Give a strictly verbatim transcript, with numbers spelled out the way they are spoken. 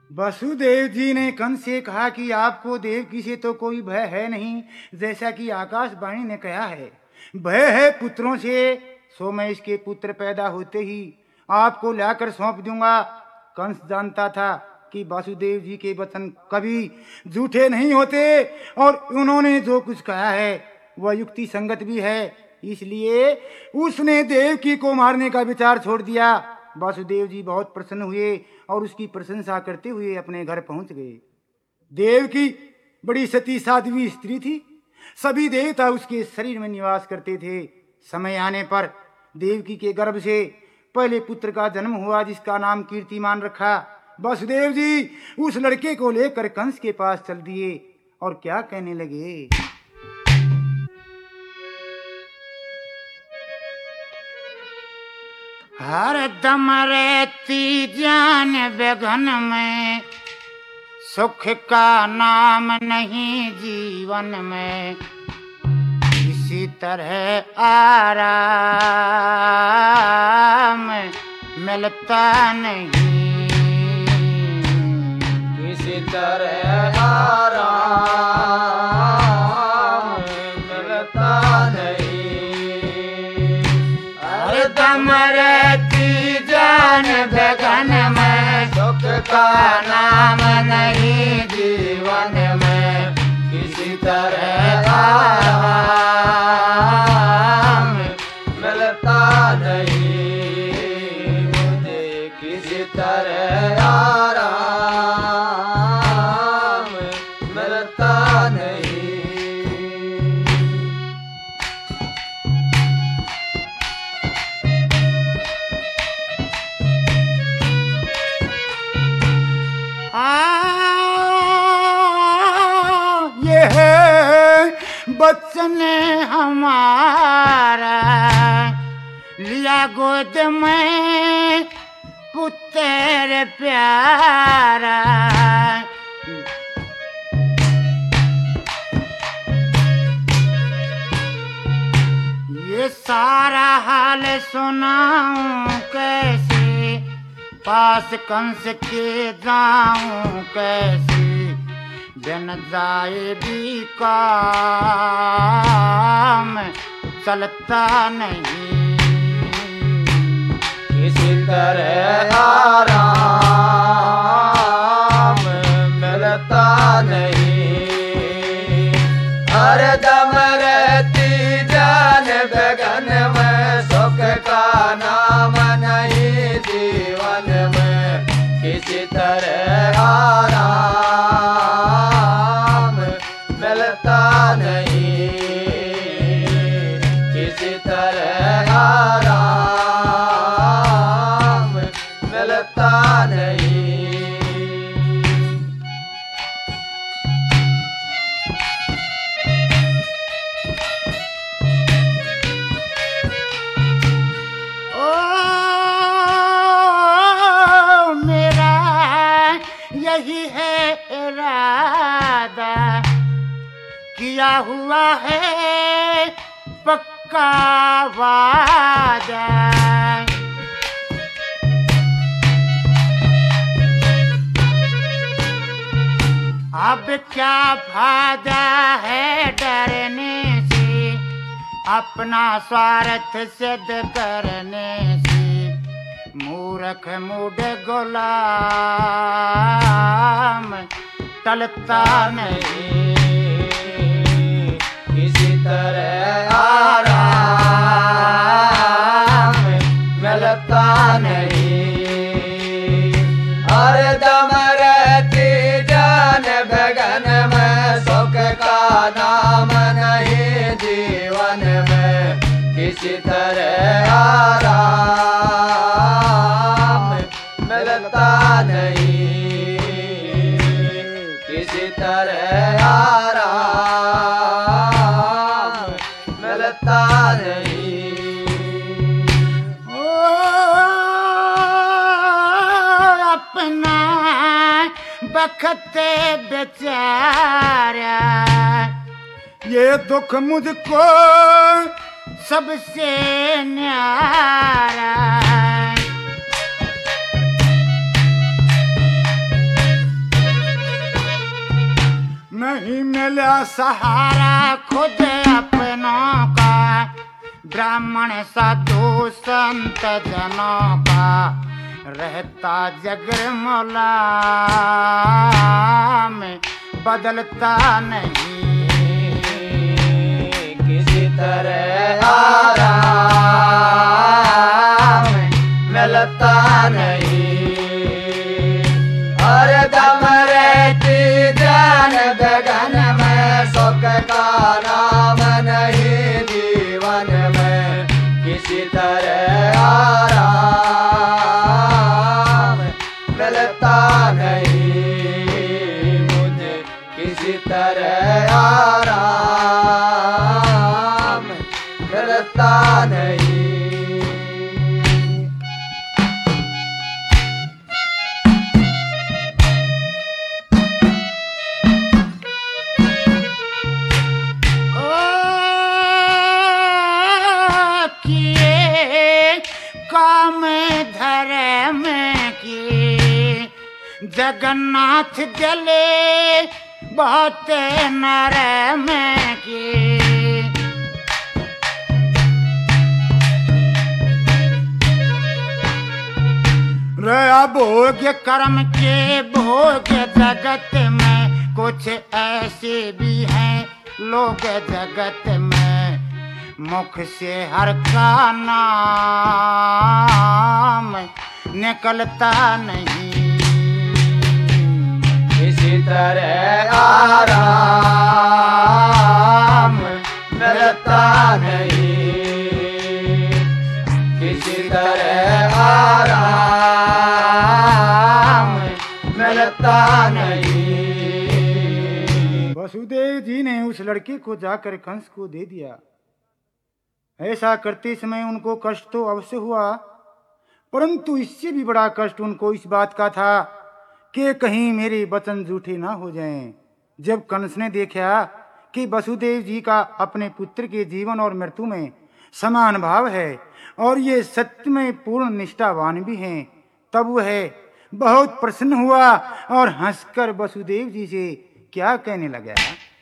वसुदेव जी ने कंस से कहा कि आपको देवकी से तो कोई भय है नहीं, जैसा कि आकाशवाणी ने कहा है। भय है पुत्रों से, सो मैं इसके पुत्र पैदा होते ही आपको लाकर सौंप दूंगा। कंस जानता था कि वासुदेव जी के वचन कभी झूठे नहीं होते और उन्होंने जो कुछ कहा है वह युक्ति संगत भी है, इसलिए उसने देवकी को मारने का विचार छोड़ दिया। वासुदेव जी बहुत प्रसन्न हुए और उसकी प्रशंसा करते हुए अपने घर पहुंच गए। देवकी बड़ी सती साध्वी स्त्री थी, सभी देवता उसके शरीर में निवास करते थे। समय आने पर देवकी के गर्भ से पहले पुत्र का जन्म हुआ, जिसका नाम कीर्तिमान रखा। वसुदेव जी उस लड़के को लेकर कंस के पास चल दिए और क्या कहने लगे। हर दम रहती जान बेगन में, सुख का नाम नहीं जीवन में, इसी तरह आराम मिलता नहीं, किसी तरह आराम मिलता नहीं। हर दम रहती जान बेगन में, सुख का नाम नहीं जीवन में, किसी तरह आराम मिलता नहीं, मुझे किसी तरह आराम मिलता नहीं। ये है बच्चन हमारा, लिया गोद में पुत्र प्यारा। ये सारा हाल सुनाऊं कैसे, पास कंस के जाऊं कैसे, बिन जाए भी काम चलता नहीं, किसी तरह आराम मिलता नहीं। हर दम रहती जान बेगन में, सुख का नाम नहीं जीवन में, किसी तरह आराम मिलता नहीं, किसी तरह आराम मिलता नहीं। ओ मेरा यही है इरादा, किया हुआ है पक्का वादा। अब क्या फायदा है डरने से, अपना स्वार्थ सिद्ध करने से, मूर्ख मूढ़ गुलाम टलता नहीं, किसी तरह आराम मिलता नहीं। हर दम रहती जान बेगन में, सुख का नाम नहीं जीवन में, किसी तरह आराम मिलता नहीं, किसी तरह आराम मिलता नहीं। ओ अपना बखत बेचारा, ये दुख मुझको सबसे न्यारा। नहीं मिला सहारा खुद अपनों का, ब्राह्मण साधु संत जनों का, रहता जगरमोला में बदलता नहीं, किसी तरह आराम मिलता नहीं। हर दम रहती जान गगन में, सुख का नाम नहीं जीवन में, किसी तरह आराम मिलता नहीं, मुझे किसी तरह आराम मिलता नहीं। काम धर्म की जगन्नाथ जले बहुत नरम की, रहा भोग कर्म के भोग जगत में, कुछ ऐसे भी हैं लोग जगत में, मुख से हर का नाम निकलता नहीं, किसी तरह आराम मिलता नहीं, किसी तरह आराम मिलता नहीं। वसुदेव जी ने उस लड़के को जाकर कंस को दे दिया। ऐसा करते समय उनको कष्ट तो अवश्य हुआ, परंतु इससे भी बड़ा कष्ट उनको इस बात का था कि कहीं मेरे वचन झूठे ना हो जाएं। जब कंस ने देखा कि वसुदेव जी का अपने पुत्र के जीवन और मृत्यु में समान भाव है और ये सत्य में पूर्ण निष्ठावान भी हैं, तब वह बहुत प्रसन्न हुआ और हंसकर वसुदेव जी से क्या कहने लगा।